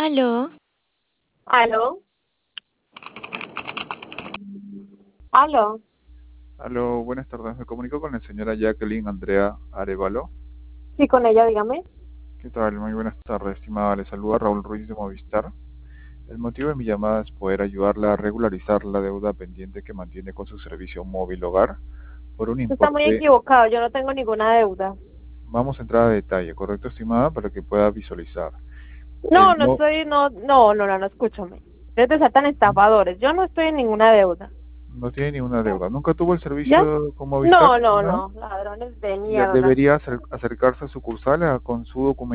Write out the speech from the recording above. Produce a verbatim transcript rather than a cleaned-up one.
Aló, Aló, aló. Aló, buenas tardes. Me comunico con la señora Jacqueline Andrea Arevalo. Sí, con ella, dígame. ¿Qué tal? Muy buenas tardes, estimada. Le saluda Raúl Ruiz de Movistar. El motivo de mi llamada es poder ayudarla a regularizar la deuda pendiente que mantiene con su servicio móvil hogar por un Usted está muy importe. equivocado, yo no tengo ninguna deuda. Vamos a entrar a detalle, ¿correcto, estimada? Para que pueda visualizar. No, El no mo- estoy, no, no, no, no, no, escúchame. Ustedes de ser tan estafadores, yo no estoy en ninguna deuda. no tiene ninguna deuda. ¿Nunca tuvo el ¿Ya? servicio con Movistar, No, no, estimada? no, ladrones de Ya mierda. debería acer- acercarse a sucursales a- con su documentación